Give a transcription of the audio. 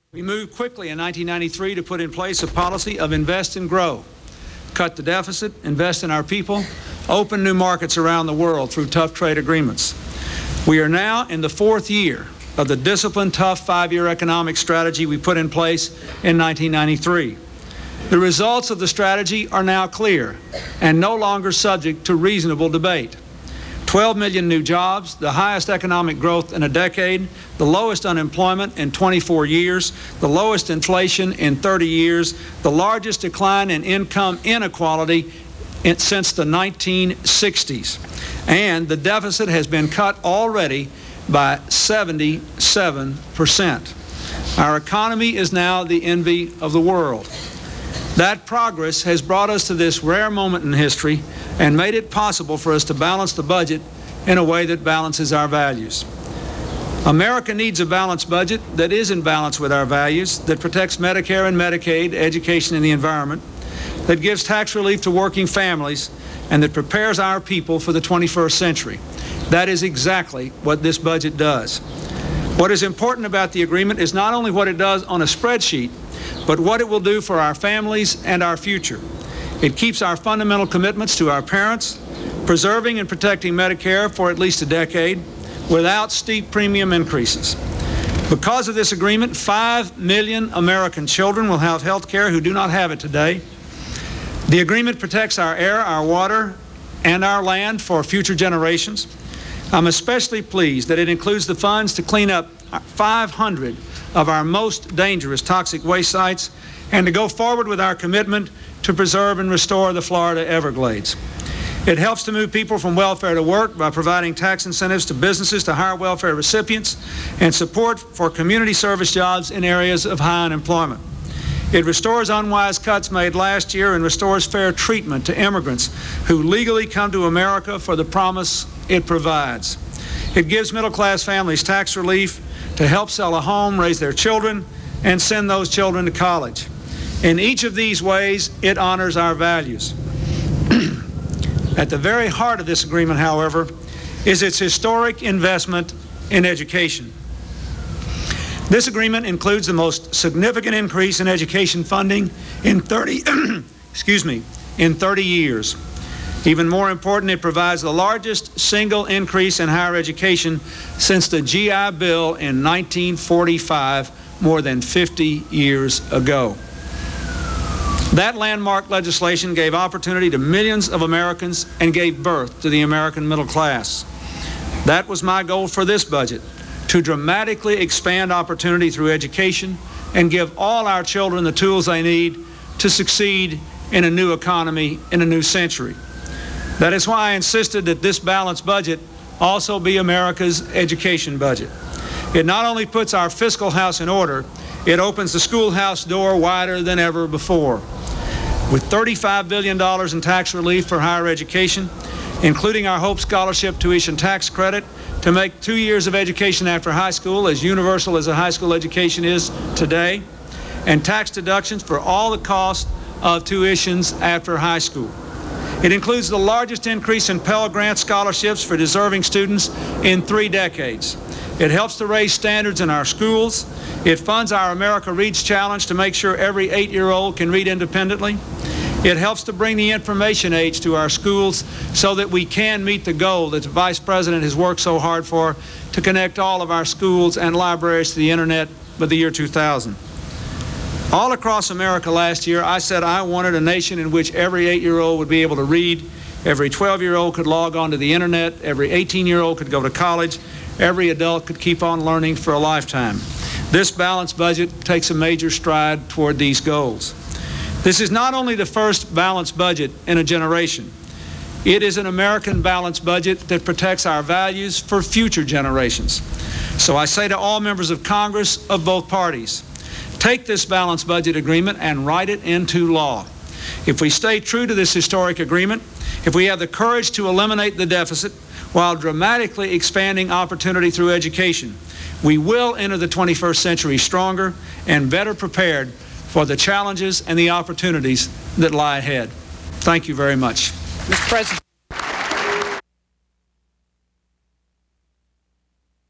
We moved quickly in 1993 to put in place a policy of invest and grow, cut the deficit, invest in our people, open new markets around the world through tough trade agreements. We are now in the fourth year of the disciplined, tough five-year economic strategy we put in place in 1993. The results of the strategy are now clear and no longer subject to reasonable debate. 12 million new jobs, the highest economic growth in a decade, the lowest unemployment in 24 years, the lowest inflation in 30 years, the largest decline in income inequality since the 1960s. And the deficit has been cut already by 77%. Our economy is now the envy of the world. That progress has brought us to this rare moment in history and made it possible for us to balance the budget in a way that balances our values. America needs a balanced budget that is in balance with our values, that protects Medicare and Medicaid, education, and the environment, that gives tax relief to working families, and that prepares our people for the 21st century. That is exactly what this budget does. What is important about the agreement is not only what it does on a spreadsheet, but what it will do for our families and our future. It keeps our fundamental commitments to our parents, preserving and protecting Medicare for at least a decade without steep premium increases. Because of this agreement, 5 million American children will have health care who do not have it today. The agreement protects our air, our water, and our land for future generations. I'm especially pleased that it includes the funds to clean up 500 of our most dangerous toxic waste sites and to go forward with our commitment to preserve and restore the Florida Everglades. It helps to move people from welfare to work by providing tax incentives to businesses to hire welfare recipients and support for community service jobs in areas of high unemployment. It restores unwise cuts made last year and restores fair treatment to immigrants who legally come to America for the promise it provides. It gives middle-class families tax relief to help sell a home, raise their children, and send those children to college. In each of these ways, it honors our values. At the very heart of this agreement, however, is its historic investment in education. This agreement includes the most significant increase in education funding in 30 years. Even more important, it provides the largest single increase in higher education since the GI Bill in 1945, more than 50 years ago. That landmark legislation gave opportunity to millions of Americans and gave birth to the American middle class. That was my goal for this budget, to dramatically expand opportunity through education and give all our children the tools they need to succeed in a new economy in a new century. That is why I insisted that this balanced budget also be America's education budget. It not only puts our fiscal house in order, it opens the schoolhouse door wider than ever before. With $35 billion in tax relief for higher education, including our Hope Scholarship tuition tax credit to make 2 years of education after high school as universal as a high school education is today, and tax deductions for all the costs of tuitions after high school. It includes the largest increase in Pell Grant scholarships for deserving students in 3 decades. It helps to raise standards in our schools. It funds our America Reads Challenge to make sure every 8-year-old can read independently. It helps to bring the information age to our schools so that we can meet the goal that the Vice President has worked so hard for, to connect all of our schools and libraries to the internet by the year 2000. All across America last year, I said I wanted a nation in which every 8-year-old would be able to read, every 12-year-old could log on to the internet, every 18-year-old could go to college, every adult could keep on learning for a lifetime. This balanced budget takes a major stride toward these goals. This is not only the first balanced budget in a generation. It is an American balanced budget that protects our values for future generations. So I say to all members of Congress of both parties, take this balanced budget agreement and write it into law. If we stay true to this historic agreement, if we have the courage to eliminate the deficit while dramatically expanding opportunity through education, we will enter the 21st century stronger and better prepared for the challenges and the opportunities that lie ahead. Thank you very much. Mr. President.